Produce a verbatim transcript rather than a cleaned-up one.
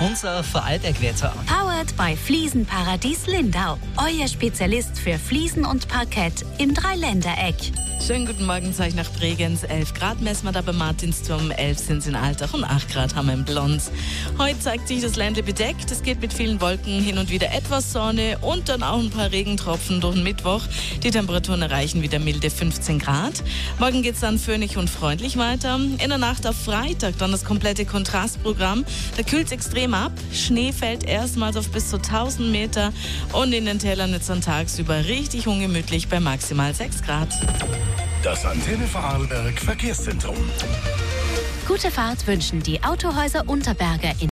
Unser Vorarlbergwetter. Powered by Fliesenparadies Lindau. Euer Spezialist für Fliesen und Parkett im Dreiländereck. Schönen guten Morgen, zeige ich nach Bregenz. elf Grad messen wir da bei Martinsturm, elf sind es in Altach und acht Grad haben wir in Blons. Heute zeigt sich das Ländle bedeckt. Es geht mit vielen Wolken, hin und wieder etwas Sonne und dann auch ein paar Regentropfen durch den Mittwoch. Die Temperaturen erreichen wieder milde fünfzehn Grad. Morgen geht es dann föhnig und freundlich weiter. In der Nacht auf Freitag dann das komplette Kontrastprogramm. Da kühlt es extrem ab. Schnee fällt erstmals auf bis zu tausend Meter. Und in den Tälern ist dann tagsüber richtig ungemütlich bei maximal sechs Grad. Das Antenne Vorarlberg Verkehrszentrum. Gute Fahrt wünschen die Autohäuser Unterberger in